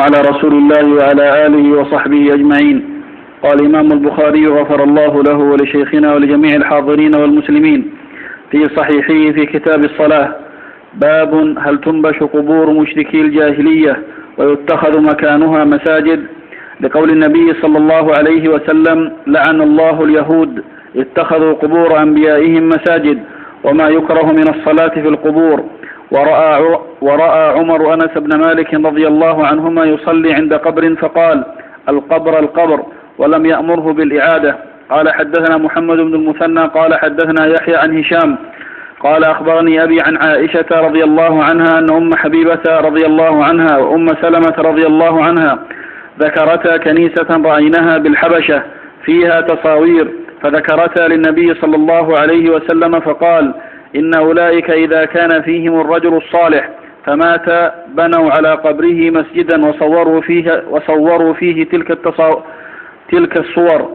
على رسول الله وعلى آله وصحبه أجمعين. قال الإمام البخاري غفر الله له ولشيخنا ولجميع الحاضرين والمسلمين في صحيحه في كتاب الصلاة: باب هل تنبش قبور مشركي الجاهلية ويتخذ مكانها مساجد، لقول النبي صلى الله عليه وسلم: لعن الله اليهود اتخذوا قبور أنبيائهم مساجد، وما يكره من الصلاة في القبور. ورأى عمر أنس بن مالك رضي الله عنهما يصلي عند قبر فقال: القبر القبر، ولم يأمره بالإعادة. قال حدثنا محمد بن المثنى قال حدثنا يحيى عن هشام قال أخبرني أبي عن عائشة رضي الله عنها أن أم حبيبة رضي الله عنها وأم سلمة رضي الله عنها ذكرتا كنيسة رأيناها بالحبشة فيها تصاوير، فذكرتا للنبي صلى الله عليه وسلم فقال: إن أولئك إذا كان فيهم الرجل الصالح فمات بنوا على قبره مسجدا وصوروا فيه تلك الصور،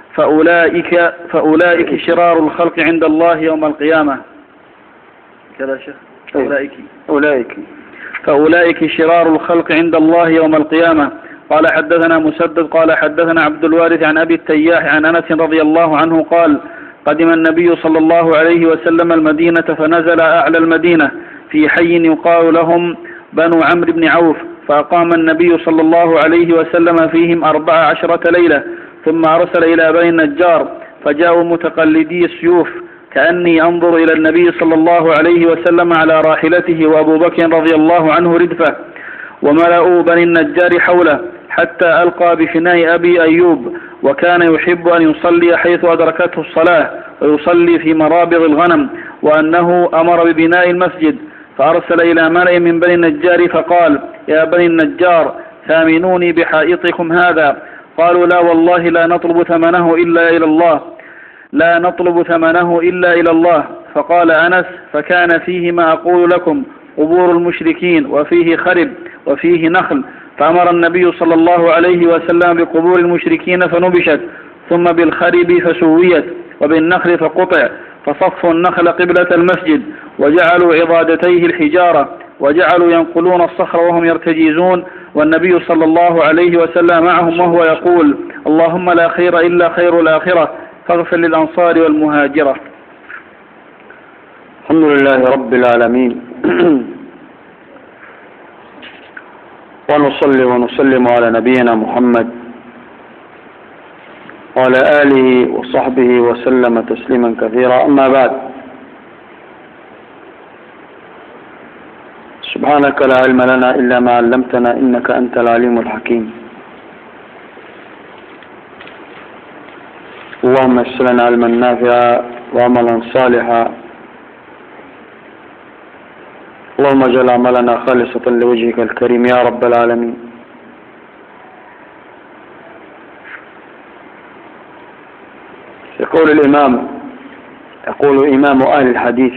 فأولئك شرار الخلق عند الله يوم القيامة. كذا شيخ. فأولئك شرار الخلق عند الله يوم القيامة. قال حدثنا مسدد قال حدثنا عبد الوارث عن أبي التياح عن أنس رضي الله عنه قال: قدم النبي صلى الله عليه وسلم المدينة فنزل أعلى المدينة في حي يقال لهم بنو عمرو بن عوف، فأقام النبي صلى الله عليه وسلم فيهم 14 ليلة، ثم أرسل إلى بني النجار فجاءوا متقلدي السيوف، كأني أنظر إلى النبي صلى الله عليه وسلم على راحلته وأبو بكر رضي الله عنه ردفه، وملأوا بني النجار حوله حتى ألقى بفناء أبي أيوب، وكان يحب أن يصلي حيث أدركته الصلاة ويصلي في مرابض الغنم، وأنه أمر ببناء المسجد، فأرسل إلى ملأ من بني النجار فقال: يا بني النجار ثامنوني بحائطكم هذا. قالوا: لا والله لا نطلب ثمنه إلا إلى الله. فقال أنس: فكان فيه ما أقول لكم: قبور المشركين، وفيه خرب وفيه نخل، فأمر النبي صلى الله عليه وسلم بقبور المشركين فنبشت، ثم بالخرب فسويت، وبالنخل فقطع، فصفوا النخل قبلة المسجد، وجعلوا عضادتيه الحجارة، وجعلوا ينقلون الصخر وهم يرتجيزون، والنبي صلى الله عليه وسلم معهم وهو يقول: اللهم لا خير إلا خير الآخرة، فاغفر للأنصار والمهاجرة. الحمد لله رب العالمين، ونصلي ونسلم على نبينا محمد وعلى آله وصحبه وسلم تسليما كثيرا. أما بعد، سبحانك لا علم لنا إلا ما علمتنا إنك أنت العليم الحكيم. اللهم يسر لنا علما نافعا وعملا صالحا، اللهم اجعل عملنا خالصة لوجهك الكريم يا رب العالمين. يقول إمام أهل الحديث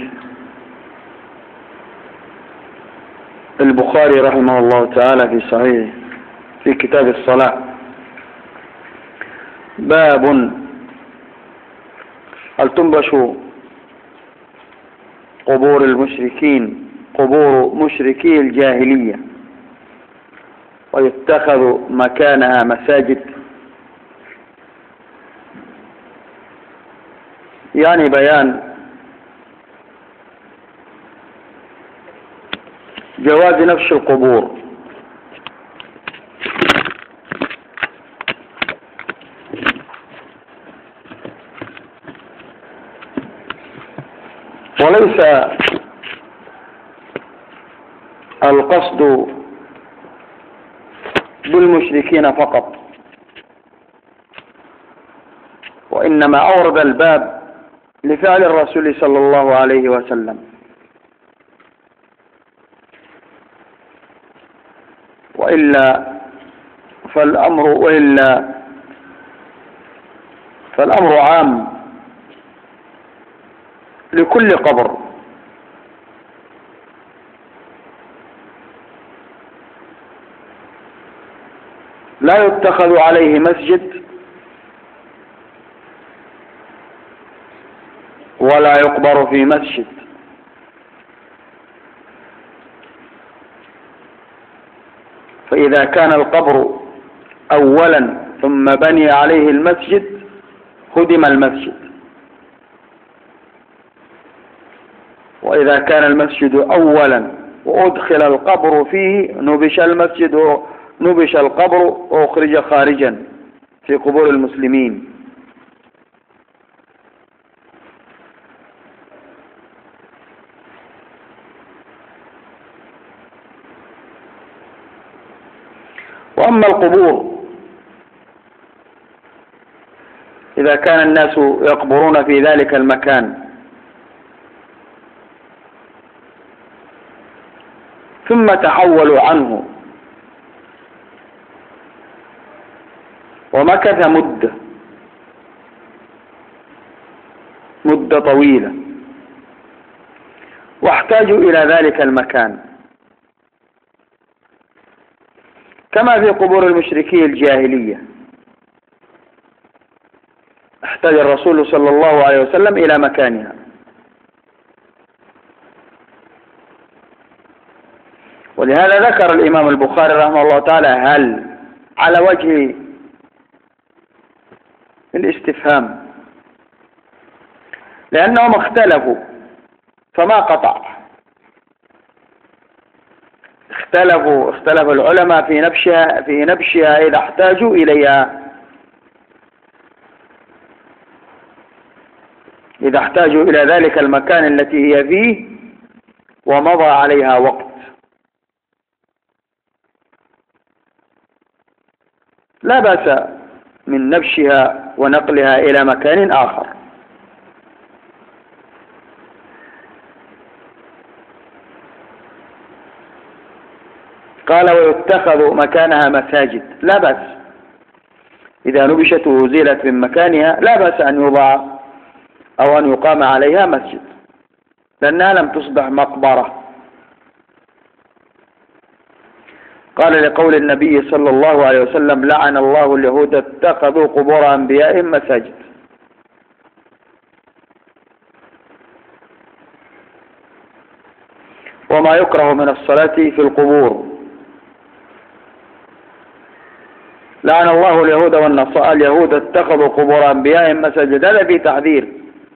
البخاري رحمه الله تعالى في صحيحه في كتاب الصلاة: باب هل تنبش قبور المشركين، قبور مشركي الجاهلية، ويتخذ مكانها مساجد. يعني بيان جواز نبش القبور، وليس القصد بالمشركين فقط، وإنما أورد الباب لفعل الرسول صلى الله عليه وسلم، فالأمر عام لكل قبر، لا يتخذ عليه مسجد ولا يقبر في مسجد، فإذا كان القبر أولا ثم بني عليه المسجد هدم المسجد، وإذا كان المسجد أولا وأدخل القبر فيه نبش القبر وأخرج خارجا في قبور المسلمين. وأما القبور إذا كان الناس يقبرون في ذلك المكان ثم تحولوا عنه ومكث مدة طويلة واحتاجوا إلى ذلك المكان، كما في قبور المشركي الجاهلية احتاج الرسول صلى الله عليه وسلم إلى مكانها، ولهذا ذكر الإمام البخاري رحمه الله تعالى هل على وجه الاستفهام، لأنهم اختلفوا فما قطع، اختلف العلماء في نبشها إذا احتاجوا إليها، إذا احتاجوا إلى ذلك المكان التي هي فيه ومضى عليها وقت، لا بأس من نبشها ونقلها إلى مكان آخر. قال ويتخذ مكانها مساجد، لا بأس إذا نبشت وزيلت من مكانها لا بأس أن يوضع أو أن يقام عليها مسجد، لأنها لم تصبح مقبرة. قال لقول النبي صلى الله عليه وسلم لعن الله اليهود اتخذوا قبور أنبيائهم مساجد. وما يكره من الصلاة في القبور، لعن الله اليهود والنصارى، اليهود اتخذوا قبور أنبيائهم مساجد، هذا في تحذير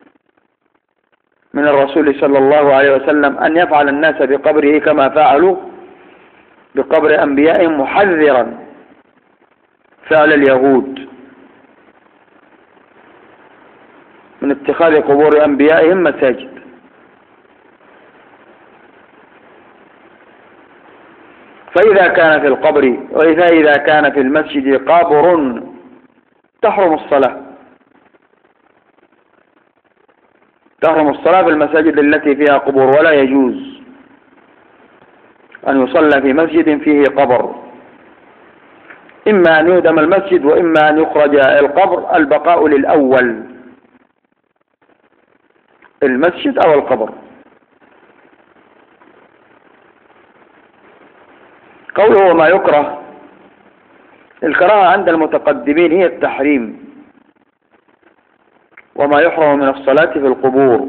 من الرسول صلى الله عليه وسلم أن يفعل الناس بقبره كما فعلوا بقبر أنبيائهم، محذرا فعل اليهود من اتخاذ قبور أنبيائهم مساجد. فإذا كان في القبر وإذا كان في المسجد قبر تحرم الصلاة في المساجد التي فيها قبور، ولا يجوز أن يصلى في مسجد فيه قبر، إما أن يهدم المسجد وإما أن يخرج القبر، البقاء للأول، المسجد أو القبر. قوله وما يكره، الكراهة عند المتقدمين هي التحريم، وما يحرم من الصلاة في القبور.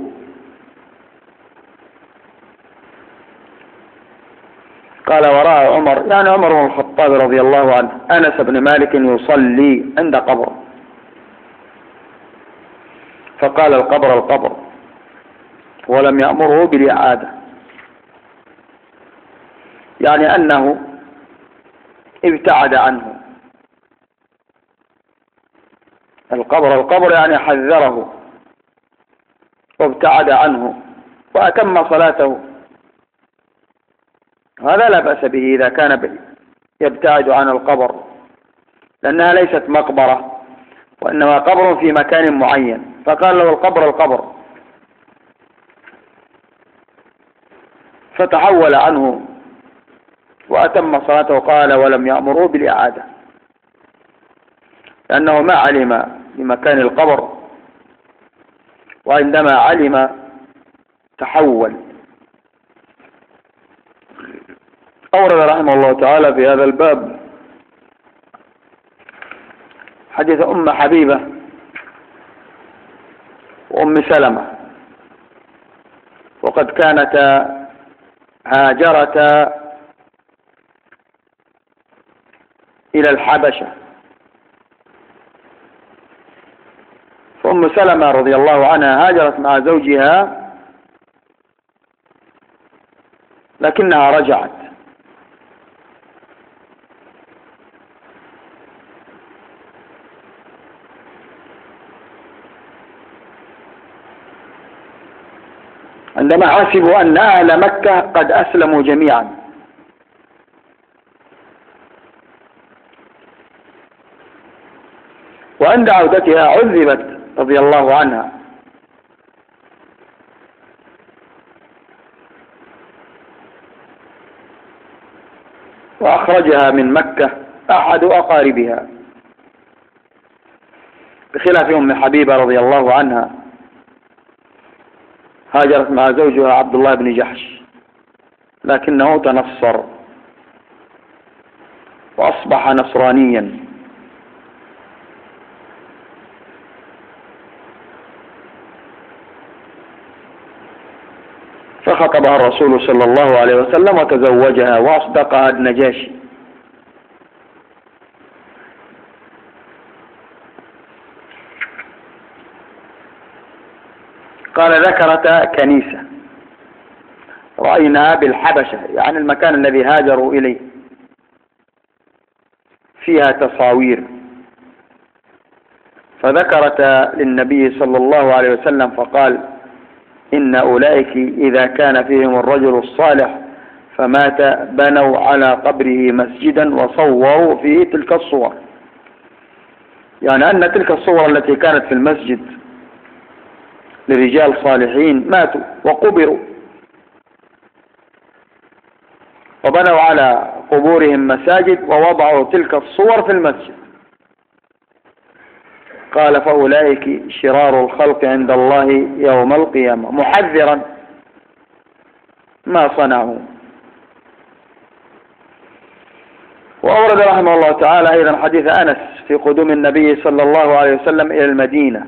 قال ورأى عمر، يعني عمر بن الخطاب رضي الله عنه، أنس بن مالك يصلي عند قبر، فقال القبر ولم يأمره بالإعادة، يعني أنه ابتعد عنه. القبر يعني حذره وابتعد عنه وأتم صلاته، هذا لا بأس به إذا كان يبتعد عن القبر، لأنها ليست مقبرة وإنما قبر في مكان معين، فقال له القبر، فتحول عنه وأتم صلاته. قال ولم يأمره بالإعادة، لأنه ما علم بمكان القبر، وعندما علم تحول. أورد رحمه الله تعالى في هذا الباب حديث أم حبيبة وأم سلمة، وقد كانتا هاجرتا إلى الحبشة. فأم سلمة رضي الله عنها هاجرت مع زوجها لكنها رجعت، عندما حسبوا أن أهل مكة قد أسلموا جميعا. وعند عودتها عذبت رضي الله عنها، وأخرجها من مكة أحد أقاربها، بخلاف أم حبيبة رضي الله عنها هاجرت مع زوجها عبد الله بن جحش، لكنه تنصر وأصبح نصرانيا. فخطبها الرسول صلى الله عليه وسلم وتزوجها وأصدقها النجاشي. قال ذكرت كنيسة رأيناها بالحبشة، يعني المكان الذي هاجروا إليه، فيها تصاوير، فذكرت للنبي صلى الله عليه وسلم فقال إن أولئك إذا كان فيهم الرجل الصالح فمات بنوا على قبره مسجدا وصوروا فيه تلك الصور، يعني أن تلك الصور التي كانت في المسجد لرجال صالحين ماتوا وقبروا وبنوا على قبورهم مساجد ووضعوا تلك الصور في المسجد. قال فأولئك شرار الخلق عند الله يوم القيامة، محذرا ما صنعوا. وأورد رحمه الله تعالى أيضا حديث أنس في قدوم النبي صلى الله عليه وسلم إلى المدينة.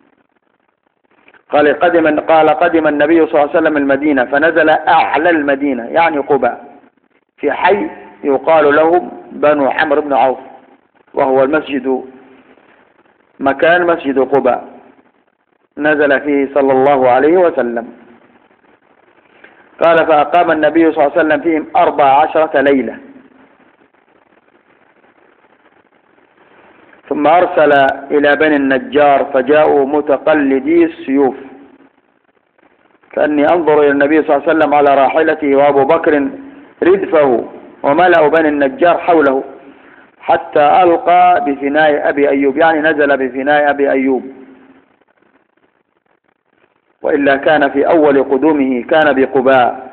قال قدم النبي صلى الله عليه وسلم المدينة فنزل أعلى المدينة يعني قباء في حي يقال له بنو عمرو بن عوف، وهو المسجد مكان مسجد قباء نزل فيه صلى الله عليه وسلم. قال فأقام النبي صلى الله عليه وسلم فيهم 14 ليلة، ثم أرسل إلى بني النجار فجاءوا متقلدي السيوف، كأني أنظر إلى النبي صلى الله عليه وسلم على راحلته وأبو بكر ردفه وملأ بني النجار حوله حتى ألقى بفناء أبي أيوب، يعني نزل بفناء أبي أيوب. وإلا كان في أول قدومه كان بقباء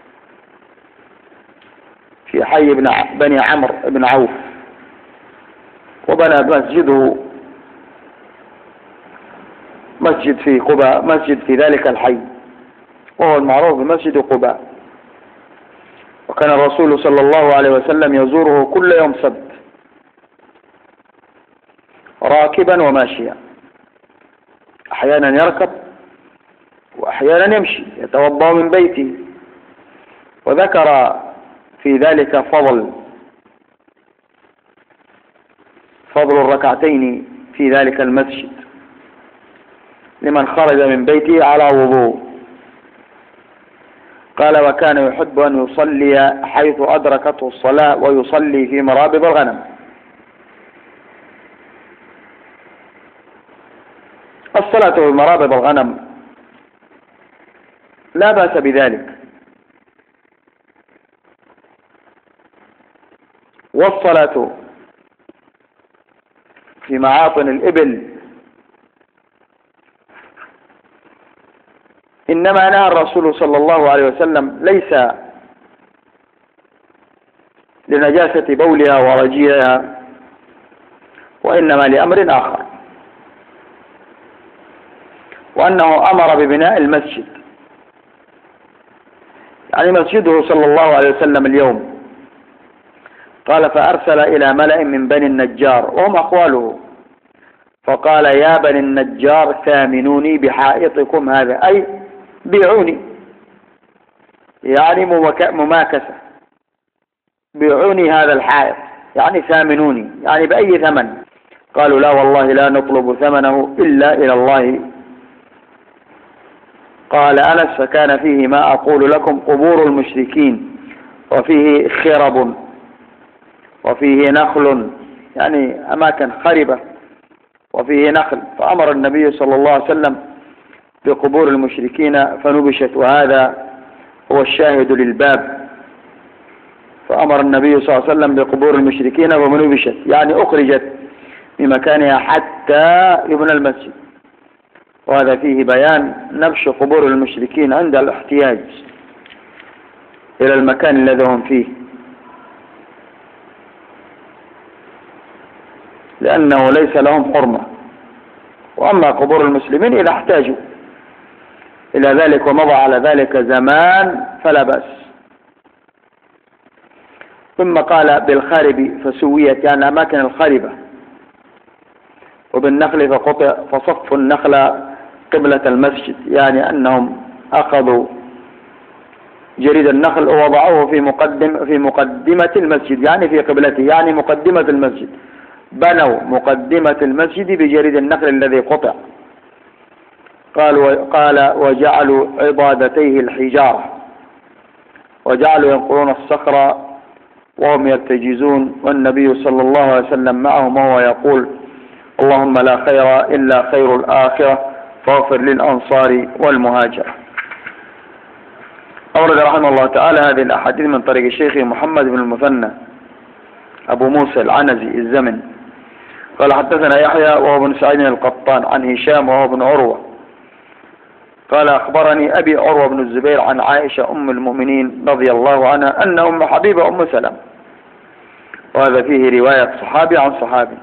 في حي بني عمرو بن عوف، وبنى مسجده مسجد في قباء، مسجد في ذلك الحي وهو المعروف بمسجد قباء. وكان الرسول صلى الله عليه وسلم يزوره كل يوم سبت راكبا وماشيا، أحيانا يركب وأحيانا يمشي يتوضأ من بيته. وذكر في ذلك فضل الركعتين في ذلك المسجد لمن خرج من بيته على وضوء. قال وكان يحب أن يصلي حيث أدركته الصلاة ويصلي في مرابض الغنم. الصلاة في مرابض الغنم لا بأس بذلك، والصلاة في معاطن الإبل إنما نهى الرسول صلى الله عليه وسلم ليس لنجاسة بولها ورجيها، وإنما لأمر آخر، وأنه أمر ببناء المسجد، يعني مسجده صلى الله عليه وسلم اليوم. قال فأرسل إلى ملأ من بني النجار وهم أخواله فقال يا بني النجار ثامنوني بحائطكم هذا، أي بيعوني، يعني مماكسة، بيعوني هذا الحائط يعني ثامنوني، يعني بأي ثمن؟ قالوا لا والله لا نطلب ثمنه إلا إلى الله. قال أنس فكان فيه ما أقول لكم قبور المشركين، وفيه خرب، وفيه نخل، يعني أماكن خربة وفيه نخل. فأمر النبي صلى الله عليه وسلم بقبور المشركين فنبشت، وهذا هو الشاهد للباب. فأمر النبي صلى الله عليه وسلم بقبور المشركين فنبشت، يعني أخرجت من مكانها حتى يبنى المسجد. وهذا فيه بيان نبش قبور المشركين عند الاحتياج إلى المكان الذي هم فيه، لأنه ليس لهم حرمة. وأما قبور المسلمين إذا احتاجوا إلى ذلك ومضى على ذلك زمان فلا بأس. ثم قال بالخارب فسويت، يعني الأماكن الخاربة، وبالنخل فقطع فصفوا النخل قبلة المسجد، يعني أنهم أخذوا جريد النخل ووضعوه في مقدمة المسجد، يعني في قبلته، يعني مقدمة المسجد. بنوا مقدمة المسجد بجريد النخل الذي قطع. قال وجعلوا عضادتيه الحجارة، وجعلوا ينقلون الصخر وهم يرتجزون، والنبي صلى الله عليه وسلم معهم وهو يقول اللهم لا خير إلا خير الآخرة فاغفر للأنصار والمهاجرة. أورد رحمه الله تعالى هذه الأحاديث من طريق الشيخ محمد بن المثنى أبو موسى العنزي الزمن قال حدثنا يحيى وهو بن سعيد القطان عن هشام وهو بن عروة قال أخبرني أبي عروة بن الزبير عن عائشة أم المؤمنين رضي الله عنها أن أم حبيبة أم سلمة. وهذا فيه رواية صحابي عن صحابي.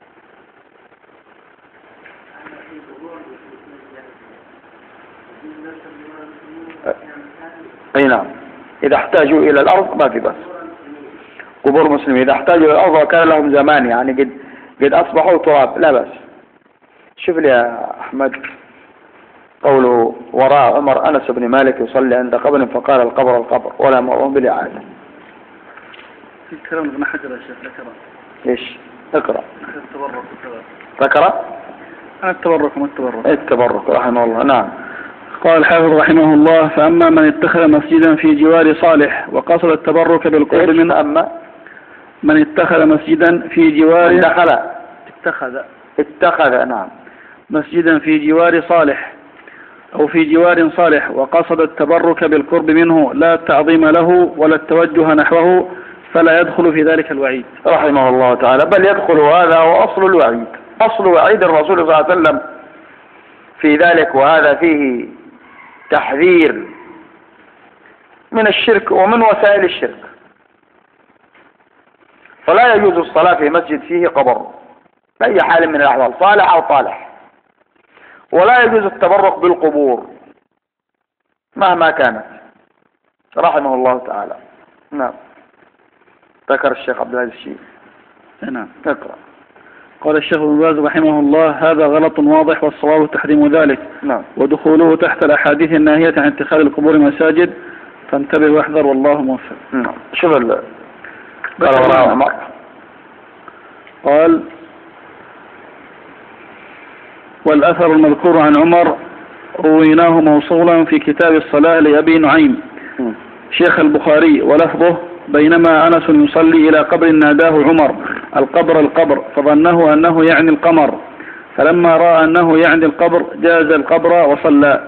أي نعم، إذا احتاجوا إلى الأرض ما في بس. قبور مسلمين إذا احتاجوا إلى الأرض وكان لهم زمان، يعني قد أصبحوا تراب، لا بس. شوف لي يا أحمد قوله وراء عمر أنس بن مالك يصلي عند قبر فقال القبر ولا مرون بالإعادة. في كلام ابن حجر يا شيخ ذكر. إيش؟ اقرأ. التبرك ذكر؟ التبرك رحمه الله. نعم. قال الحافظ رحمه الله فأما من اتخذ مسجدا في جوار صالح وقصد التبرك بالقرب منه. أما من اتخذ مسجدا في جوار اتخذ نعم مسجدا في جوار صالح أو في جوار صالح وقصد التبرك بالقرب منه لا التعظيم له ولا التوجه نحوه فلا يدخل في ذلك الوعيد رحمه الله تعالى، بل يدخل هذا هو أصل الوعيد، أصل وعيد الرسول صلى الله عليه وسلم في ذلك. وهذا فيه تحذير من الشرك ومن وسائل الشرك. فلا يجوز الصلاة في مسجد فيه قبر بأي حال من الأحوال، صالح أو طالح. ولا يجوز التبرك بالقبور مهما كانت، رحمه الله تعالى. نعم. ذكر الشيخ عبد العزيز الشيخ. نعم. اقرأ. قال الشيخ ابن باز رحمه الله هذا غلط واضح والصواب تحريم ذلك. نعم. ودخوله تحت الأحاديث الناهية عن اتخاذ القبور مساجد، فانتبه واحذر والله موفق. نعم. شوف قال عمر قال والأثر المذكور عن عمر رويناه موصولا في كتاب الصلاة لأبي نعيم شيخ البخاري ولفظه بينما أنس يصلي إلى قبر ناداه عمر القبر فظنه أنه يعني القمر، فلما رأى أنه يعني القبر جاز القبر وصلى.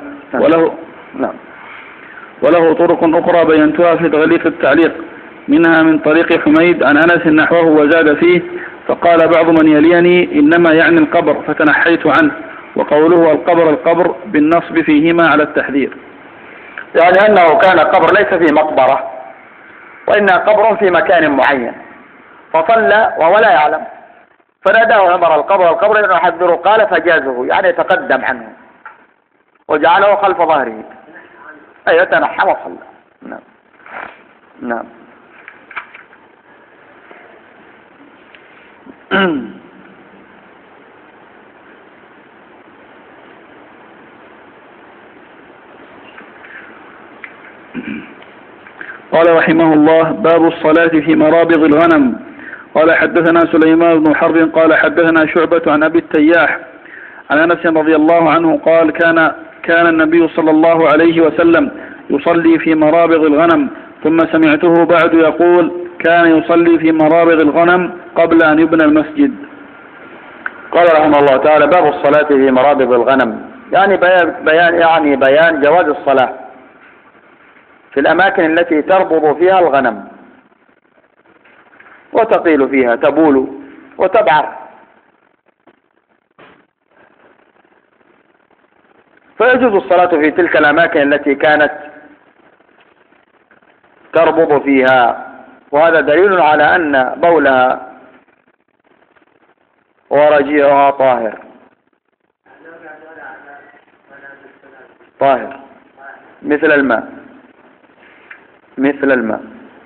وله طرق أخرى بينتها في تغليق التعليق، منها من طريق حميد عن أنس نحوه وزاد فيه فقال بعض من يليني إنما يعني القبر فتنحيت عنه، وقوله القبر بالنصب فيهما على التحذير، يعني أنه كان قبر ليس في مقبرة وإنها قبر في مكان معين، فصلى وهو لا يعلم فناداه عمر القبر لأنه يحذره، قال فجازه يعني يتقدم عنه وجعله خلف ظهره، أي يتنحى وصلى. نعم. نعم. قال رحمه الله باب الصلاة في مرابض الغنم قال حدثنا سليمان بن حرب قال حدثنا شعبة عن أبي التياح عن أنس رضي الله عنه قال كان النبي صلى الله عليه وسلم يصلي في مرابض الغنم، ثم سمعته بعد يقول كان يصلي في مرابض الغنم قبل أن يبنى المسجد. قال رحمه الله تعالى: باب الصلاة في مرابض الغنم، يعني بيان جواز الصلاة في الأماكن التي تربض فيها الغنم وتقيل فيها، تبول وتبعر، فيجوز الصلاة في تلك الأماكن التي كانت تربض فيها، وهذا دليل على أن بولها ورجيعها طاهر مثل الماء.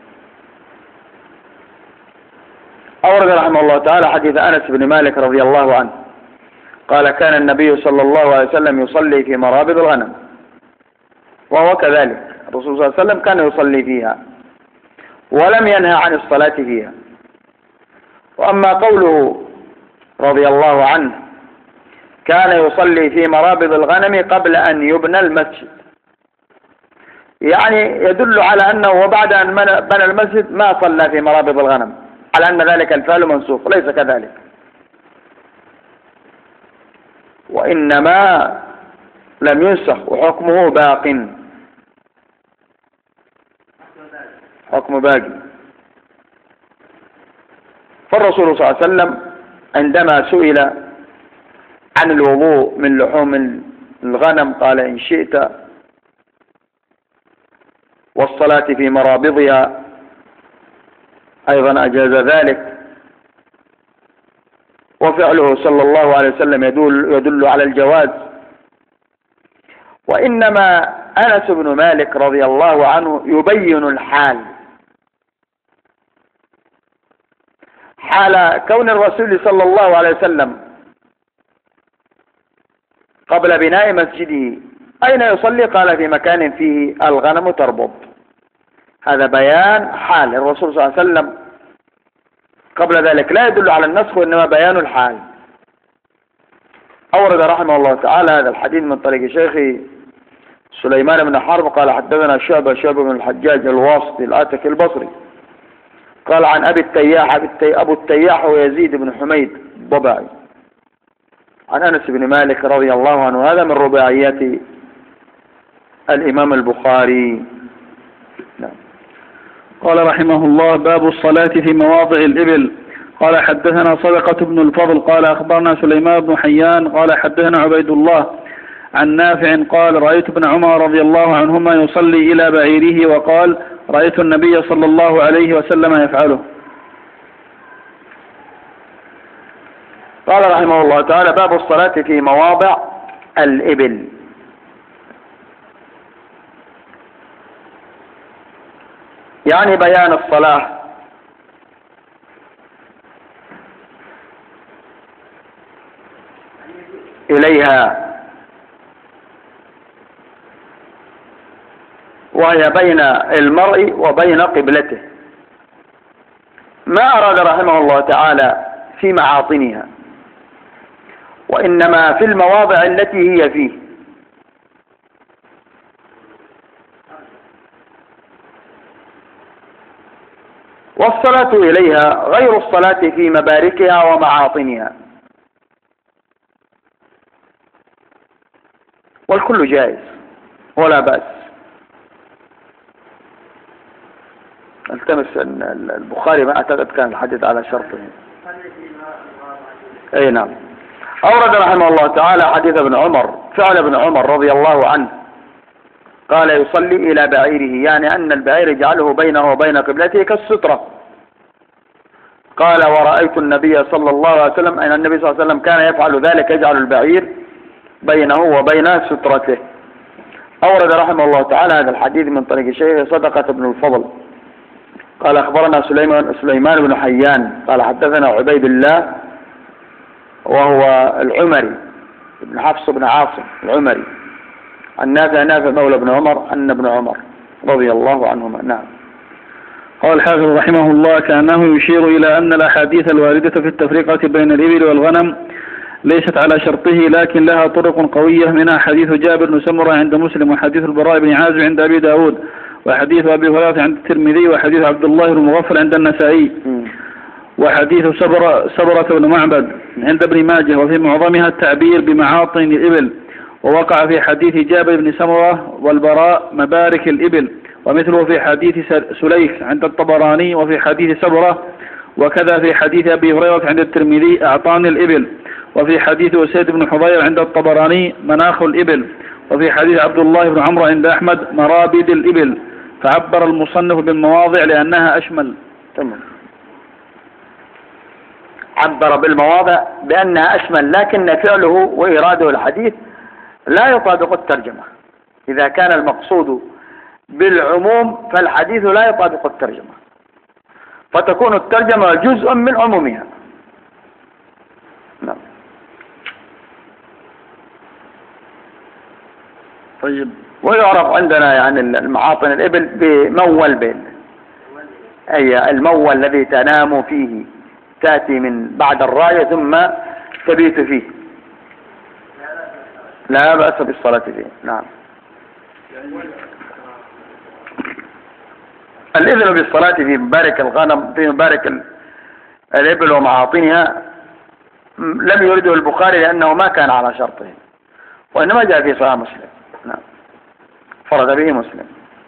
أورد رحمه الله تعالى حديث أنس بن مالك رضي الله عنه قال: كان النبي صلى الله عليه وسلم يصلي في مرابض الغنم، وهو كذلك، الرسول صلى الله عليه وسلم كان يصلي فيها ولم ينهى عن الصلاة فيها. وأما قوله رضي الله عنه كان يصلي في مرابض الغنم قبل أن يبنى المسجد، يعني يدل على أنه وبعد أن بنى المسجد ما صلى في مرابض الغنم، على أن ذلك الفعل منسوخ. ليس كذلك، وإنما لم ينسخ وحكمه باق، حكم باقي. فالرسول صلى الله عليه وسلم عندما سئل عن الوضوء من لحوم الغنم قال: إن شئت، والصلاة في مرابضها أيضا أجاز ذلك. وفعله صلى الله عليه وسلم يدل على الجواز. وإنما أنس بن مالك رضي الله عنه يبين الحال، حال كون الرسول صلى الله عليه وسلم قبل بناء مسجده أين يصلي؟ قال: في مكان فيه الغنم تربض. هذا بيان حال الرسول صلى الله عليه وسلم قبل ذلك، لا يدل على النسخ، وإنما بيان الحال. أورد رحمه الله تعالى هذا الحديث من طريق شيخي سليمان بن حرب قال: حدثنا شعبة بن الحجاج الواسطي الآتكي البصري قال: عن أبي التياح، أبو التياح ويزيد بن حميد الضبعي، عن أنس بن مالك رضي الله عنه. هذا من رباعيات الإمام البخاري. نعم. قال رحمه الله: باب الصلاة في مواضع الإبل. قال حدثنا صدقة بن الفضل قال أخبرنا سليمان بن حيان قال حدثنا عبيد الله عن نافع قال: رأيت ابن عمر رضي الله عنهما يصلي إلى بعيره، وقال: رأيت النبي صلى الله عليه وسلم يفعله. قال رحمه الله تعالى: باب الصلاة في مواضع الإبل. يعني بيان الصلاة إليها، وهي بين المرء وبين قبلته. ما أراد رحمه الله تعالى في معاطنها، وإنما في المواضع التي هي فيه. والصلاة إليها غير الصلاة في مباركها ومعاطنها، والكل جائز ولا بأس. التمس أن البخاري ما أعتقد كان الحديث على شرطه. أي نعم. أورد رحمه الله تعالى حديث ابن عمر، فعل ابن عمر رضي الله عنه قال: يصلي إلى بعيره، يعني أن البعير يجعله بينه وبين قبلته كالسترة. قال: ورأيت النبي صلى الله عليه وسلم، أن النبي صلى الله عليه وسلم كان يفعل ذلك، يجعل البعير بينه وبين سترته. أورد رحمه الله تعالى هذا الحديث من طريق شيخ صدقة بن الفضل قال: أخبرنا سليمان بن حيان قال: حدثنا عبيد الله وهو العمري بن حفص بن عاصم العمري، عن نافع مولى بن عمر أن ابن عمر رضي الله عنهما. نعم. قال الحافظ رحمه الله: كأنه يشير إلى أن الأحاديث الواردة في التفرقة بين الإبل والغنم ليست على شرطه، لكن لها طرق قوية، منها حديث جابر بن سمرة عند مسلم، وحديث البراء بن عازب عند أبي داود، وحديث أبي هريرة عند الترمذي، وحديث عبد الله بن مغفل عند النسائي، وحديث سبرة بن معبد عند ابن ماجه، وفي معظمها التعبير بمعاطن الإبل، ووقع في حديث جابر بن سمرة والبراء مبارك الإبل، ومثله في حديث سليك عند الطبراني، وفي حديث سبرة، وكذا في حديث أبي هريرة عند الترمذي أعطاني الإبل، وفي حديث أسيد بن حضير عند الطبراني مناخ الإبل، وفي حديث عبد الله بن عمرو عند أحمد مرابد الإبل، فعبر المصنف بالمواضع لأنها أشمل. تمام. عبر بالمواضع بأنها أشمل، لكن فعله وإراده الحديث لا يطابق الترجمة. إذا كان المقصود بالعموم فالحديث لا يطابق الترجمة، فتكون الترجمة جزء من عمومها. نعم. طيب. ويعرف عندنا يعني المعاطن الإبل بمول بين، أي المول الذي تنام فيه، تأتي من بعد الراية ثم تبيت فيه، لا بأس بالصلاة فيه. نعم. الإذن بالصلاة في مبارك الغنم، في مبارك الإبل ومعاطنها، لم يرده البخاري لأنه ما كان على شرطه، وإنما جاء في صحيح مسلم. نعم. فرد به مسلم.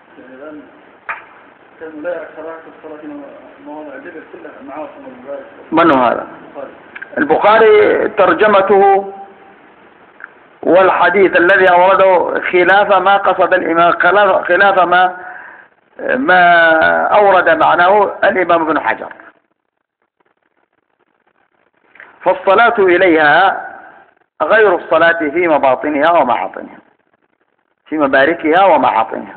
من هو هذا؟ البخاري ترجمته والحديث الذي أورده خلاف ما قصد الإمام، خلاف ما أورد معناه الإمام ابن حجر. فالصلاة إليها غير الصلاة في مباطنها ومعاطنها، في مباركها ومعاطنها.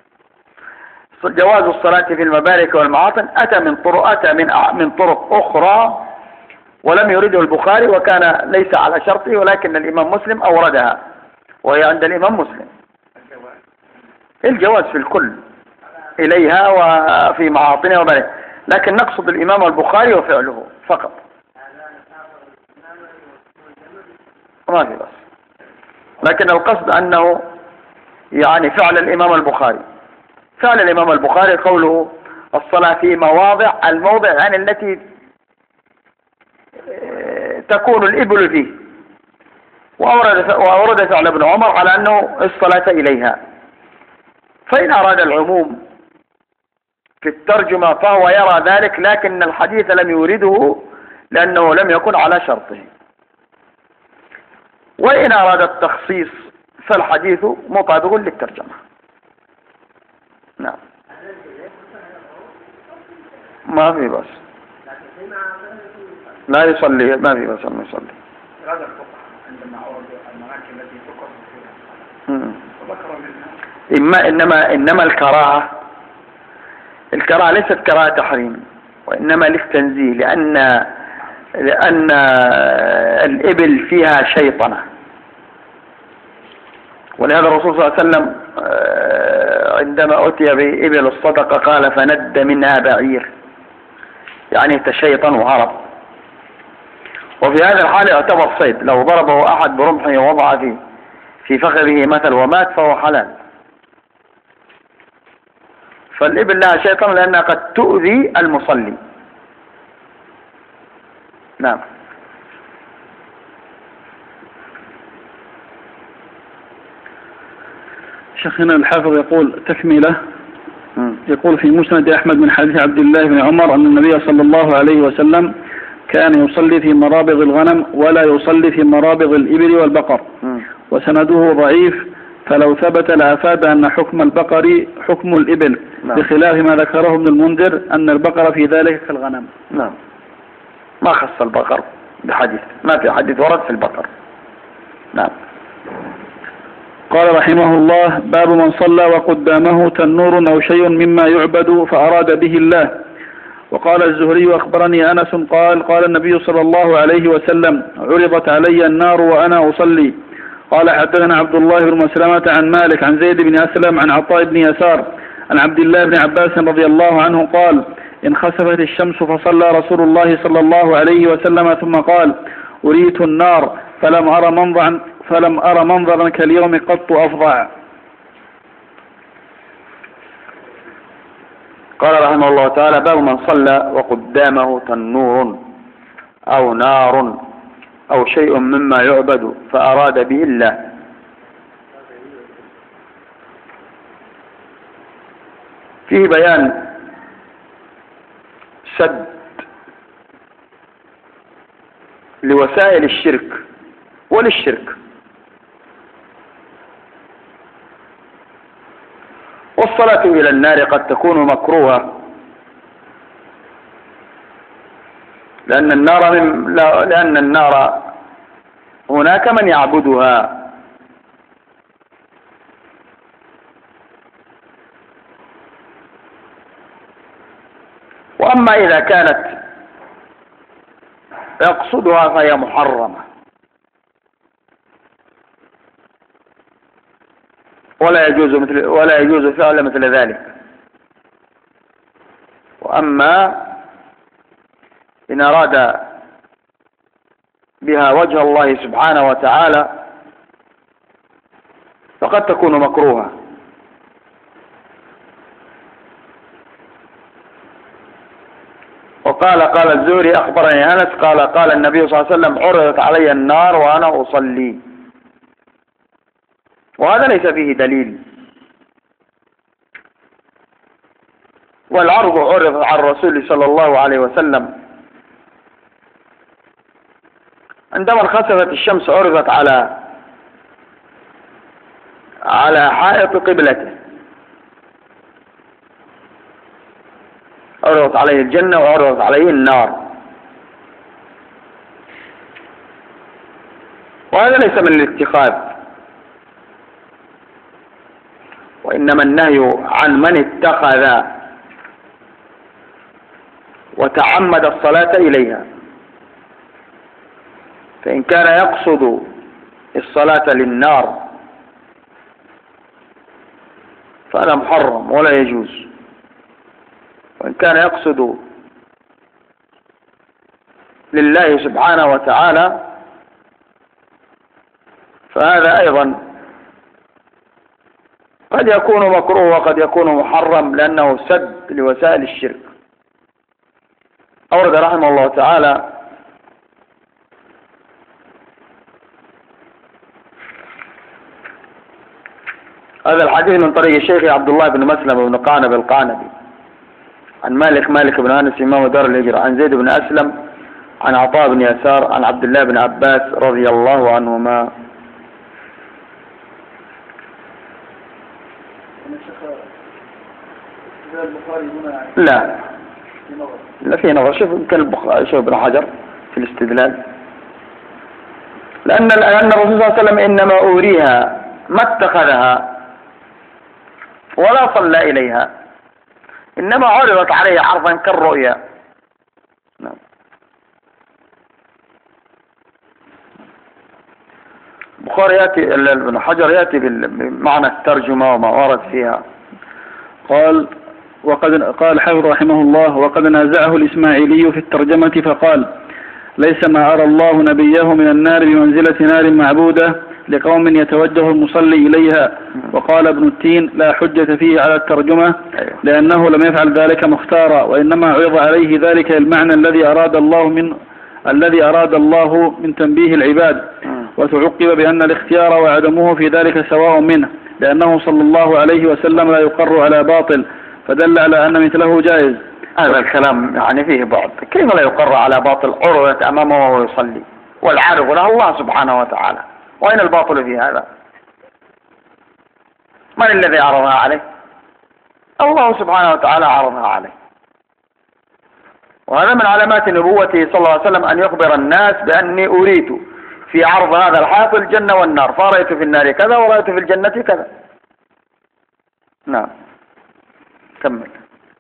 جواز الصلاة في المبارك والمعاطن أتى من طرق أخرى ولم يرده البخاري، وكان ليس على شرطه، ولكن الإمام مسلم أوردها، وهي عند الإمام مسلم. الجواز في الكل إليها وفي معاطنها ومباركها، لكن نقصد الإمام البخاري وفعله فقط، ما في بس. لكن القصد أنه يعني فعل الإمام البخاري. فعل الإمام البخاري قوله الصلاة في مواضع، الموضع يعني التي تكون الإبل فيه، وأورد فعل ابن عمر على أنه الصلاة إليها. فإن أراد العموم في الترجمة فهو يرى ذلك، لكن الحديث لم يورده لأنه لم يكن على شرطه. وإن أراد التخصيص فالحديث مطابق للترجمة. نعم. ما في بس، لا يصلي، ما في بس ما يصلي. هذا الفقه عندما أورد المراكب التي تقر فيها إنما الكراهة ليست كراهة تحريم، وإنما للتنزيه، لأن الإبل فيها شيطنة. ولهذا الرسول صلى الله عليه وسلم عندما أتي بإبل الصدقة قال فند منها بعير، يعني تشيطن وهرب. وفي هذا الحال يعتبر صيد، لو ضربه أحد برمحه ووضع في فخذه مثل ومات فهو حلال. فالإبل لها شيطان لأنها قد تؤذي المصلي. نعم. شيخنا الحافظ يقول تكملة، يقول في مسند أحمد من حديث عبد الله بن عمر أن النبي صلى الله عليه وسلم كان يصلي في مرابض الغنم ولا يصلي في مرابض الإبل والبقر، وسنده ضعيف، فلو ثبت لأفاد أن حكم البقر حكم الإبل، بخلاف ما ذكره ابن المنذر أن البقر في ذلك كالغنم. نعم. ما خص البقر بحديث، ما في حديث ورد في البقر. نعم. قال رحمه الله: باب من صلى وقدامه تنور أو شيء مما يعبد فأراد به الله. وقال الزهري: أخبرني أنس قال النبي صلى الله عليه وسلم: عرضت علي النار وأنا أصلي. قال: حدثنا عبد الله بن مسلمة عن مالك عن زيد بن أسلم عن عطاء بن يسار عن عبد الله بن عباس رضي الله عنه قال: انخسفت الشمس فصلى رسول الله صلى الله عليه وسلم ثم قال: أريت النار فلم أر منظرا كاليوم قط أفظع. قال رحمه الله تعالى: باب من صلى وقدامه تنور أو نار أو شيء مما يعبد فأراد به الله. فيه بيان سد لوسائل الشرك وللشرك، والصلاة إلى النار قد تكون مكروهة لأن النار هناك من يعبدها، وأما إذا كانت يقصدها فهي محرمة ولا يجوز فعل مثل ذلك. وأما إن أراد بها وجه الله سبحانه وتعالى فقد تكون مكروهة. قال الزهري: أخبرني أنس قال النبي صلى الله عليه وسلم: عرضت علي النار وأنا أصلي. وهذا ليس فيه دليل، والعرض عرض على الرسول صلى الله عليه وسلم عندما انخسفت الشمس، عرضت على حائط قبلته، عرضت عليه الجنة وعرضت عليه النار، وهذا ليس من الاتخاذ، وإنما النهي عن من اتخذ وتعمد الصلاة إليها. فإن كان يقصد الصلاة للنار فهذا محرم ولا يجوز، وإن كان يقصد لله سبحانه وتعالى فهذا أيضا قد يكون مكروه وقد يكون محرم لأنه سد لوسائل الشرك. أورد رحمه الله تعالى هذا الحديث من طريق الشيخ عبد الله بن مسلم بن قعنب القعنبي عن مالك بن أنس إمام دار الهجرة عن زيد بن أسلم عن عطاء بن يسار عن عبد الله بن عباس رضي الله عنهما. لا في نظر. شوف ابن حجر في الاستدلال، لأن الرسول صلى الله عليه وسلم إنما أوريها ما اتخذها ولا صلى إليها، إنما عرضت عليه عرضا كالرؤيا. نعم. البخاري يأتي، ابن حجر يأتي بمعنى الترجمة وما ورد فيها. قال حافظ رحمه الله: وقد نازعه الإسماعيلي في الترجمة فقال: ليس ما أرى الله نبيه من النار بمنزلة نار معبودة لقوم يتوجه المصلي إليها. وقال ابن التين: لا حجة فيه على الترجمة لأنه لم يفعل ذلك مختارا، وإنما عرض عليه ذلك المعنى الذي أراد الله من تنبيه العباد، وتعقب بأن الاختيار وعدمه في ذلك سواء منه، لأنه صلى الله عليه وسلم لا يقر على باطل، فدل على أن مثله جائز. هذا الكلام يعني فيه بعض. كيف لا يقر على باطل؟ عرضت أمامه وهو يصلي، والعارض له الله سبحانه وتعالى، وأين الباطل في هذا؟ من الذي عرضها عليه؟ الله سبحانه وتعالى عرضها عليه. وهذا من علامات نبوته صلى الله عليه وسلم أن يخبر الناس بأني أريت في عرض هذا الحائط الجنة والنار، فرأيت في النار كذا ورأيت في الجنة كذا. نعم، كمل.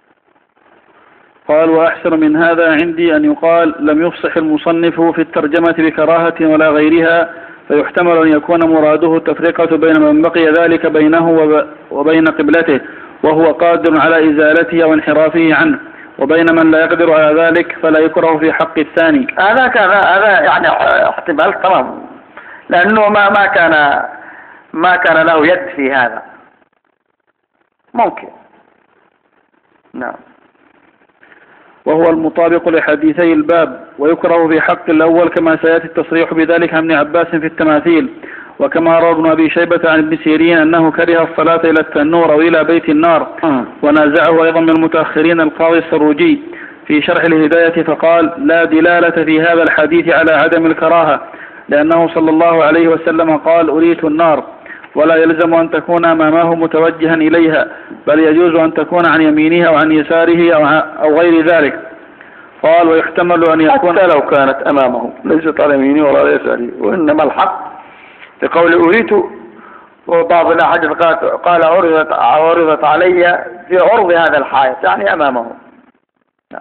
قال: وأحسن من هذا عندي أن يقال لم يفصح المصنف في الترجمة بكراهة ولا غيرها، فيحتمل أن يكون مراده التفرقة بين من بقي ذلك بينه وبين قبلته، وهو قادر على إزالته وانحرافه عنه، وبين من لا يقدر على ذلك فلا يكره في حق الثاني. هذا يعني احتمال تمام، لأنه ما كان له يد في هذا، ممكن. نعم. وهو المطابق لحديثي الباب، ويكره في حق الأول كما سيأتي التصريح بذلك عن ابن عباس في التماثيل، وكما روى ابن أبي شيبة عن ابن سيرين أنه كره الصلاة إلى التنور أو إلى بيت النار. ونازعه أيضا من المتأخرين القاضي السروجي في شرح الهداية فقال: لا دلالة في هذا الحديث على عدم الكراهة، لأنه صلى الله عليه وسلم قال: أريت النار، ولا يلزم أن تكون أمامه متوجها إليها، بل يجوز أن تكون عن يمينه أو عن يساره أو غير ذلك. قال: ويحتمل أن يكون حتى لو كانت أمامه، ليست على يمينه ولا على يساره، وإنما الحق في قول أريت، وبعض الأحاديث قال عرضت علي في عرض هذا الحائط، يعني أمامه. نعم.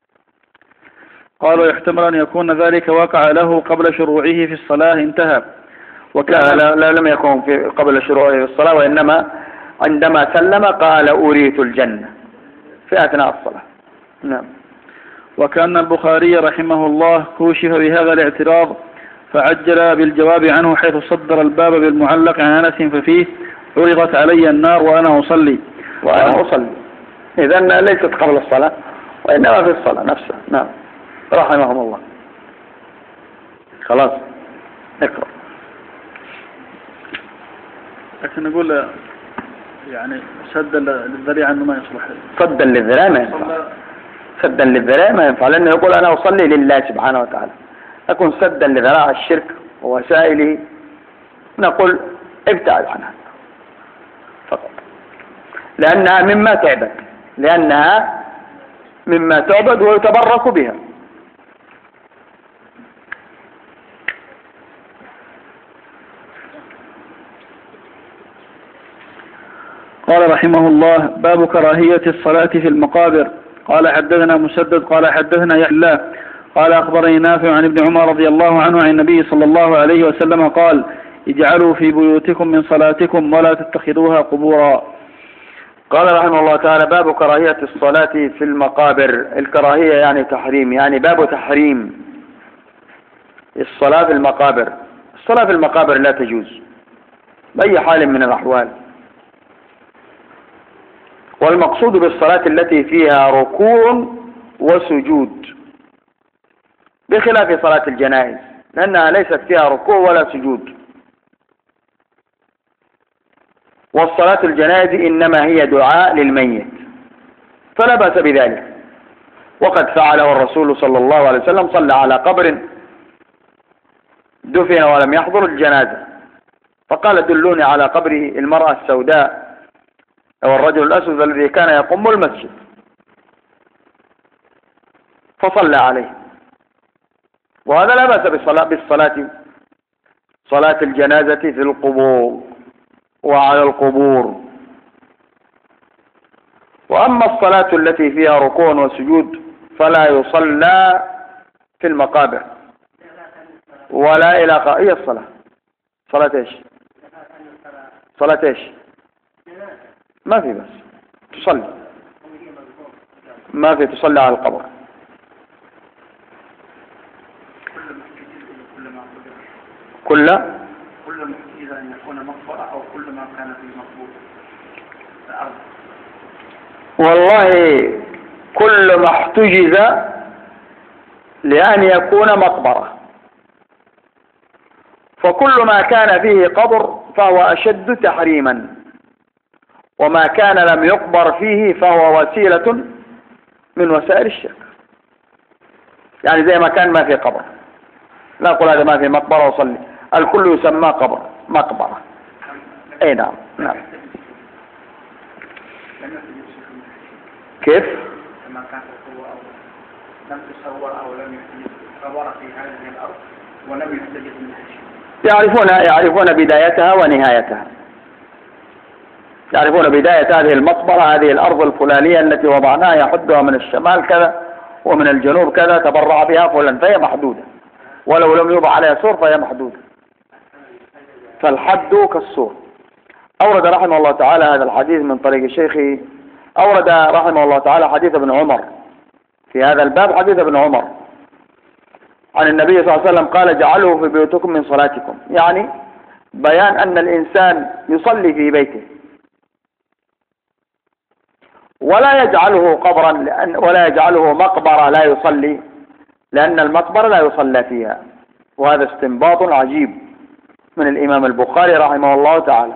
قال: ويحتمل أن يكون ذلك وقع له قبل شروعه في الصلاة، انتهى. لا لم يكن قبل شروعه في الصلاة، وإنما عندما سلم قال: أريت الجنة في أثناء الصلاة. نعم. وكان البخاري رحمه الله كوشف بهذا الاعتراض فعجل بالجواب عنه، حيث صدر الباب بالمعلق عن أنس ففيه: عرضت علي النار وأنا أصلي. إذن ليست قبل الصلاة، وإنما في الصلاة نفسها. نعم. رحمهم الله. خلاص اقرأ. لكن نقول يعني سدا للذريعة أنه ما يصلح. سدا للذريعة ما ينفع. سدا للذريعة ما ينفع، لأنه يقول أنا أصلي لله سبحانه وتعالى. أكون سدا لذراع الشرك ووسائله، نقول ابتعد عنها فقط، لأنها مما تعبد ويتبرك بها. قال رحمه الله: باب كراهية الصلاة في المقابر. قال: حدثنا مسدد قال حدثنا يحيى قال أخبرني نافع عن ابن عمر رضي الله عنه عن النبي صلى الله عليه وسلم قال: اجعلوا في بيوتكم من صلاتكم ولا تتخذوها قبورا. قال رحمه الله تعالى: باب كراهية الصلاة في المقابر. الكراهية يعني تحريم، يعني باب تحريم الصلاة في المقابر. الصلاة في المقابر لا تجوز بأي حال من الأحوال، والمقصود بالصلاة التي فيها ركوع وسجود، بخلاف صلاة الجنائز لأنها ليست فيها ركوع ولا سجود. والصلاة الجنائز إنما هي دعاء للميت، فلا بأس بذلك، وقد فعله الرسول صلى الله عليه وسلم، صلى على قبر دفن ولم يحضر الجنازة، فقال: دلوني على قبر المرأة السوداء أو الرجل الأسود الذي كان يقوم المسجد، فصلى عليه. وهذا لا بأس بالصلاة صلاة الجنازة في القبور وعلى القبور. وأما الصلاة التي فيها ركوع وسجود فلا يصلى في المقابر ولا إلى هي الصلاة. صلاة إيش؟ صلاة إيش؟ ما في، بس تصلي، ما في تصلي على القبر. كل محتاج أن يكون مقبرة أو كل ما كان في مقبور الأرض. والله كل ما احتجز لأن يكون مقبرة، فكل ما كان فيه قبر فهو أشد تحريما، وما كان لم يقبر فيه فهو وسيلة من وسائل الشرك. يعني زي ما كان ما في قبر، لا أقول هذا ما في مقبرة وصلي، الكل يسمى قبر مقبرة. أي نعم. نعم. كيف؟ لما كان لم تصور أو لم يتصور في هذه الأرض ولم يحتجز منها شيء. يعرفون بدايتها ونهايتها، يعرفون بداية هذه المقبرة، هذه الأرض الفلانية التي وضعناها يحدها من الشمال كذا ومن الجنوب كذا، تبرع بها فلان، فهي محدودة، ولو لم يوضع عليها سور فهي محدودة، فالحد كالسور. أورد رحمه الله تعالى هذا الحديث من طريق شيخه. أورد رحمه الله تعالى حديث ابن عمر في هذا الباب، حديث ابن عمر عن النبي صلى الله عليه وسلم قال: اجعلوه في بيوتكم من صلاتكم، يعني بيان أن الإنسان يصلي في بيته ولا يجعله قبرا، ولا يجعله مقبرة لا يصلي، لأن المقبرة لا يصلى فيها. وهذا استنباط عجيب من الإمام البخاري رحمه الله تعالى،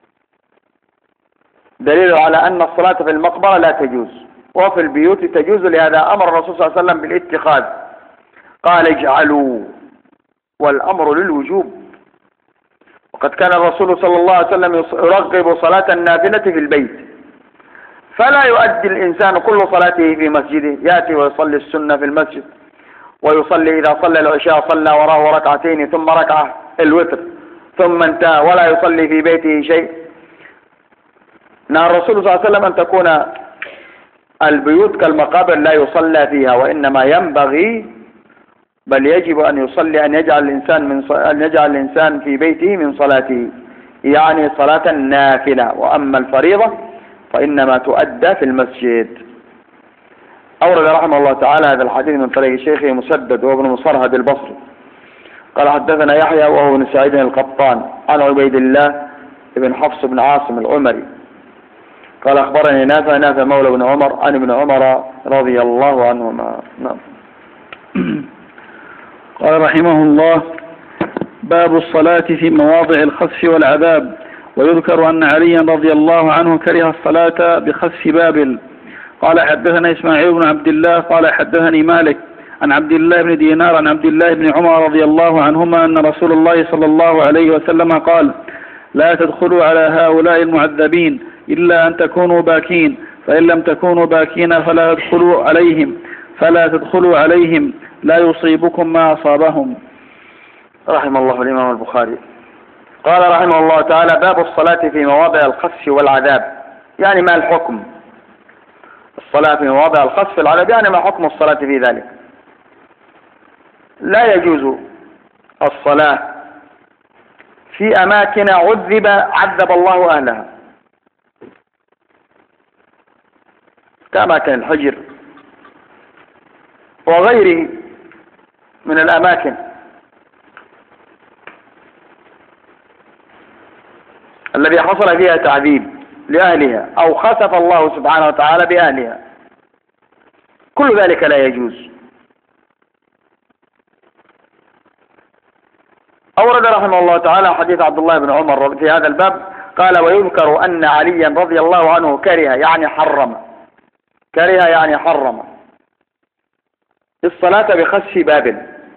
دليل على أن الصلاة في المقبرة لا تجوز وفي البيوت تجوز. لهذا أمر الرسول صلى الله عليه وسلم بالاتخاذ، قال: اجعلوا، والأمر للوجوب. وقد كان الرسول صلى الله عليه وسلم يرغب صلاة النافلة في البيت، فلا يؤدي الإنسان كل صلاته في مسجده، يأتي ويصلي السنة في المسجد، ويصلي إذا صلى العشاء صلى وراه ركعتين ثم ركعة الوتر ثم انتهى، ولا يصلي في بيته شيء. نهى الرسول صلى الله عليه وسلم أن تكون البيوت كالمقابر لا يصلى فيها، وإنما ينبغي بل يجب أن يصلي، أن يجعل الإنسان في بيته من صلاته، يعني صلاة النافلة. وأما الفريضة فإنما تؤدى في المسجد. أورد رحمه الله تعالى هذا الحديث من طريق شيخه مسدد وابن مصرهد البصري قال: حدثنا يحيى وهو بن سعيد القطان عن عبيد الله بن حفص بن عاصم العمري قال: أخبرني نافع مولى بن عمر عن ابن عمر رضي الله عنهما. نعم. قال رحمه الله: باب الصلاة في مواضع الخسف والعذاب. ويذكر أن عليا رضي الله عنه كره الصلاة بخسف بابل. قال: حدثنا إسماعيل بن عبد الله قال: حدثني مالك عن عبد الله بن دينار عن عبد الله بن عمر رضي الله عنهما أن رسول الله صلى الله عليه وسلم قال: لا تدخلوا على هؤلاء المعذبين إلا أن تكونوا باكين، فإن لم تكونوا باكين فلا تدخلوا عليهم لا يصيبكم ما أصابهم. رحم الله الإمام البخاري. قال رحمه الله تعالى: باب الصلاة في مواضع الخسف والعذاب، يعني ما الحكم؟ الصلاة في مواضع الخسف والعذاب يعني ما حكم الصلاة في ذلك؟ لا يجوز الصلاة في أماكن عذب الله أهلها، كأماكن الحجر وغيره من الأماكن الذي حصل فيها تعذيب لأهلها أو خسف الله سبحانه وتعالى بأهلها، كل ذلك لا يجوز. أورد رحمه الله تعالى حديث عبد الله بن عمر في هذا الباب قال: ويذكر أن عليا رضي الله عنه كره يعني حرم الصلاة بخسف بابل.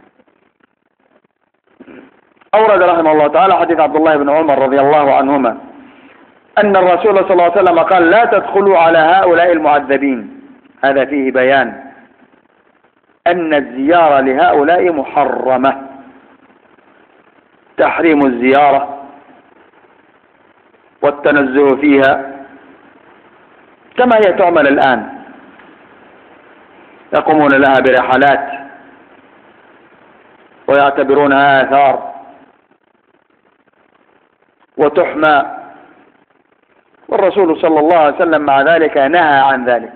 أورد رحمه الله تعالى حديث عبد الله بن عمر رضي الله عنهما أن الرسول صلى الله عليه وسلم قال: لا تدخلوا على هؤلاء المعذبين. هذا فيه بيان أن الزيارة لهؤلاء محرمة، تحريم الزيارة والتنزه فيها كما هي تعمل الآن، يقومون لها برحلات ويعتبرونها آثار وتحمى، والرسول صلى الله عليه وسلم مع ذلك نهى عن ذلك،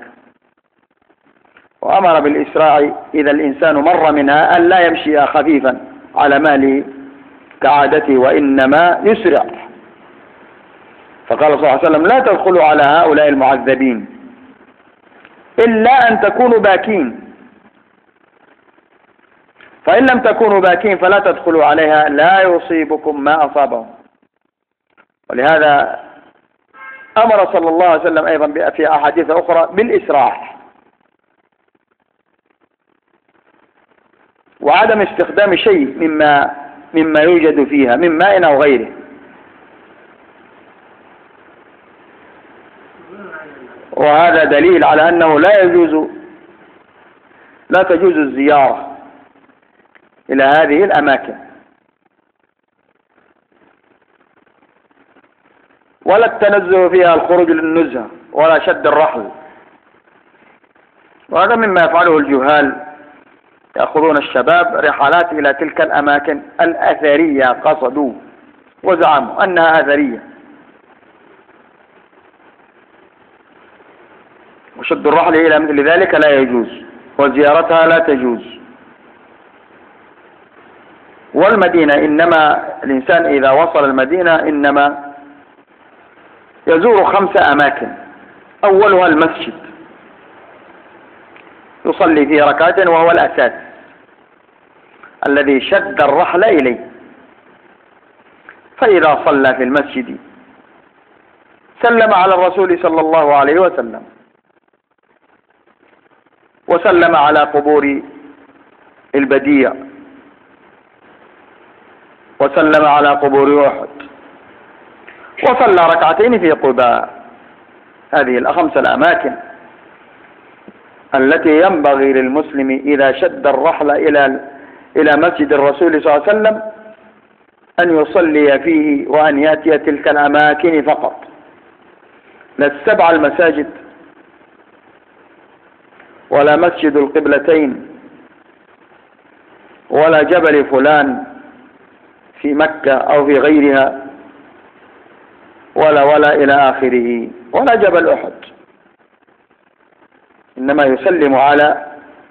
وأمر بالإسراع إذا الإنسان مر منها أن لا يمشي خفيفا على مهله كعادته، وإنما يسرع. فقال صلى الله عليه وسلم: لا تدخلوا على هؤلاء المعذبين إلا أن تكونوا باكين، فإن لم تكونوا باكين فلا تدخلوا عليها لا يصيبكم ما أصابهم. ولهذا أمر صلى الله عليه وسلم أيضا في أحاديث أخرى بالإسراع وعدم استخدام شيء مما يوجد فيها من ماء أو غيره. وهذا دليل على أنه لا تجوز الزيارة إلى هذه الأماكن، ولا التنزه فيها الخروج للنزهة ولا شد الرحل. وهذا مما يفعله الجهال، يأخذون الشباب رحلات إلى تلك الأماكن الأثرية، قصدوا وزعموا أنها أثرية، وشد الرحل إلى مثل ذلك لا يجوز، وزيارتها لا تجوز. والمدينة إنما الإنسان إذا وصل المدينة إنما يزور 5 أماكن، أولها المسجد يصلي فيه ركعتين وهو الأساس الذي شد الرحل إليه. فإذا صلى في المسجد سلم على الرسول صلى الله عليه وسلم، وسلم على قبور البديع، وسلم على قبور أحد، وصلى ركعتين في قباء. هذه 5 الأماكن التي ينبغي للمسلم إذا شد الرحل إلى مسجد الرسول صلى الله عليه وسلم أن يصلي فيه وأن يأتي تلك الأماكن فقط، لا ال7 المساجد ولا مسجد القبلتين ولا جبل فلان في مكة أو في غيرها ولا إلى آخره، ولا جبل أحد، إنما يسلم على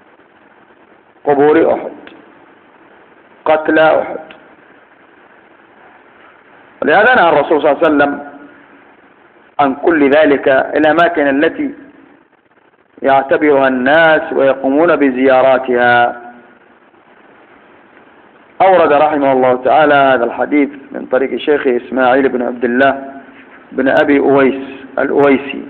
قبور أحد، قتلى أحد. ولهذا نهى الرسول صلى الله عليه وسلم عن كل ذلك الأماكن التي يعتبرها الناس ويقومون بزياراتها. أورد رحمه الله تعالى هذا الحديث من طريق الشيخ إسماعيل بن عبد الله بن أبي أويس الأويسي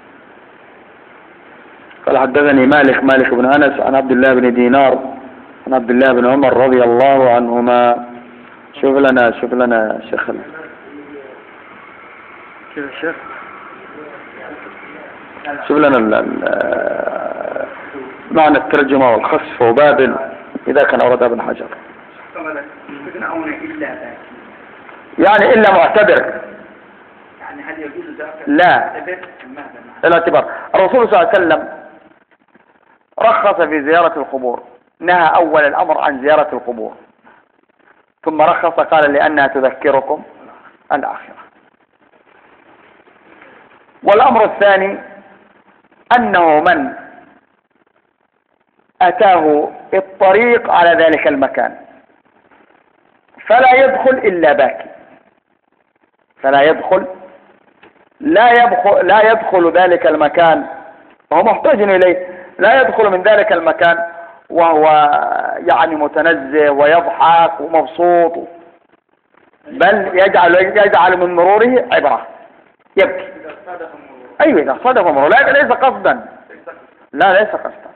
قال حدثني مالك بن أنس عن عبد الله بن دينار عن عبد الله بن عمر رضي الله عنهما. شوف لنا شيخنا كيف الشيخ؟ شوف لنا معنى الترجمة والخصف وباب إذا كان أورد ابن حجر، يعني إلا معتبر، يعني هل يجوز ذلك؟ لا، الاعتبار. الرسول صلى الله عليه وسلم رخص في زيارة القبور، نهى أول الأمر عن زيارة القبور، ثم رخص قال لأنها تذكركم الآخرة. والأمر الثاني أنه من أتاه الطريق على ذلك المكان فلا يدخل إلا باكي، لا يدخل ذلك المكان وهو محتاج إليه، لا يدخل من ذلك المكان وهو يعني متنزه ويضحك ومبسوط، بل يجعل من مروره عبرة، يبكي. أيوة إذا صدف مروره، لا ليس قصدا، لا ليس قصدا.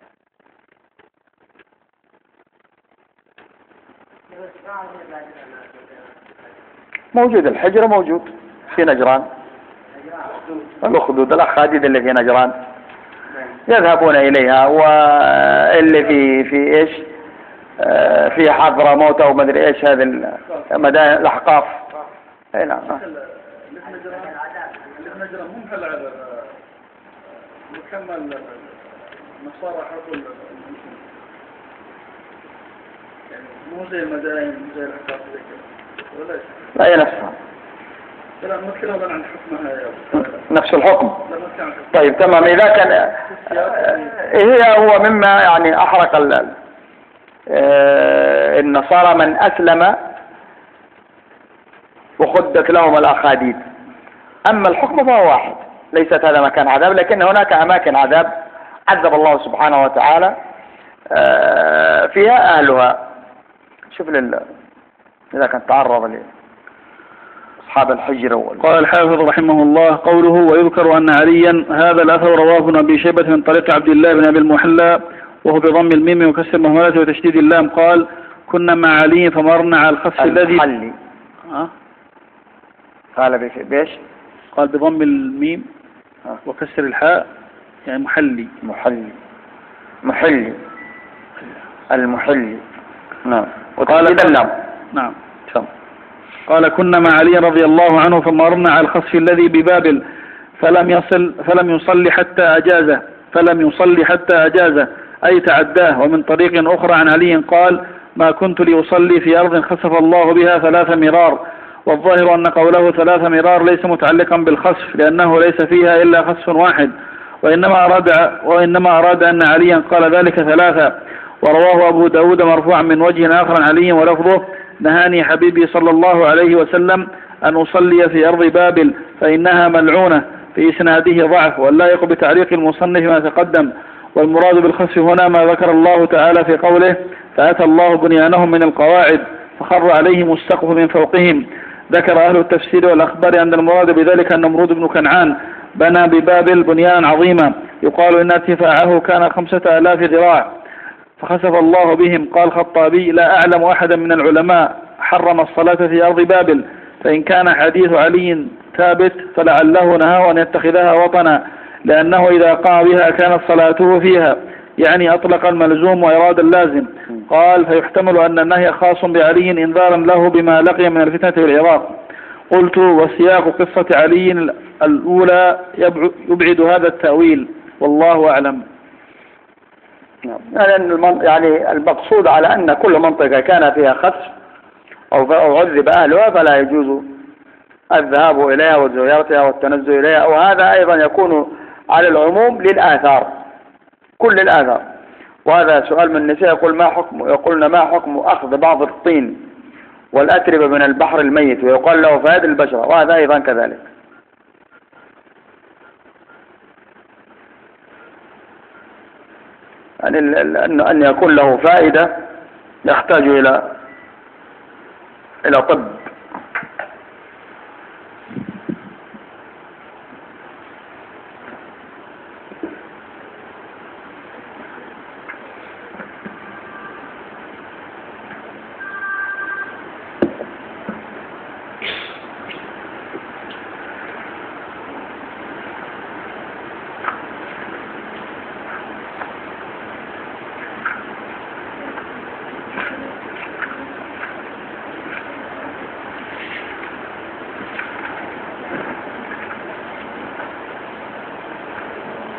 موجود الحجر، موجود في نجران، الأخدود الأخاديد اللي في نجران يذهبون إليها، واللي في إيش في حضرموت أو مدري إيش هذه المدائن الأحقاف. أي نعم. نجران مو محل عذاب، مكمل نصارى حرب يعني مو زي المدائن مو زي الأحقاف ولا شيء. لا هي نفسها. لا نتكلم عن حكمها نفس الحكم. طيب تمام. إذا كان هو مما يعني أحرق النصارى من أسلم وخدت لهم الأخاديد. أما الحكم فهو واحد، ليست هذا مكان عذاب، لكن هناك أماكن عذاب عذب الله سبحانه وتعالى فيها أهلها. شوف إذا كان تعرض لي أصحاب الحجر. قال الحافظ رحمه الله قوله ويذكر أن عليا، هذا الأثر رواه ابن أبي شيبة من طريق عبد الله بن أبي المحلى وهو بضم الميم وكسر المهملة وتشديد اللام، قال كنا مع علي فمرنا على الخف الذي قال بيش؟ قال بضم الميم وكسر الحاء يعني محلي المحلي. نعم. وقال اللام. نعم. قال كنا مع علي رضي الله عنه فمرنا على الخصف الذي ببابل فلم يصلي حتى أجازه أي تعداه. ومن طريق أخرى عن علي قال ما كنت لأصلي في أرض خسف الله بها 3 مرار. والظاهر أن قوله 3 مرار ليس متعلقا بالخسف لأنه ليس فيها إلا خسف واحد، وإنما أراد أن عليا قال ذلك ثلاثة. ورواه أبو داود مرفوعا من وجه آخر عن علي ولفظه: نهاني حبيبي صلى الله عليه وسلم أن أصلي في أرض بابل فإنها ملعونة. في إسناده ضعف، واللائق بتعليق المصنف ما تقدم. والمراد بالخسف هنا ما ذكر الله تعالى في قوله: فأتى الله بنيانهم من القواعد فخر عليهم السقف من فوقهم. ذكر أهل التفسير والأخبار أن المراد بذلك أن نمرود بن كنعان بنى ببابل بنيانا عظيما يقال إن ارتفاعه كان 5000 ذراع فخسف الله بهم. قال الخطابي: لا أعلم أحدا من العلماء حرم الصلاة في أرض بابل، فإن كان حديث علي ثابت فلعله نهاه أن يتخذها وطنا، لأنه إذا قام بها كانت صلاته فيها، يعني أطلق الملزوم وإراد اللازم. قال: فيحتمل أن النهي خاص بعلي إنذارا له بما لقي من الفتنة في العراق. قلت: وسياق قصة علي الأولى يبعد هذا التأويل، والله أعلم. يعني المقصود على أن كل منطقة كان فيها خسف أو عذب أهلها فلا يجوز الذهاب إليها وزيارتها والتنزل إليها، وهذا أيضا يكون على العموم للآثار، كل الآثار. وهذا سؤال من النساء يقولن ما حكم أخذ بعض الطين والأتربة من البحر الميت ويقال له فائد البشرة، وهذا أيضا كذلك. يعني أن يكون له فائدة يحتاج إلى طب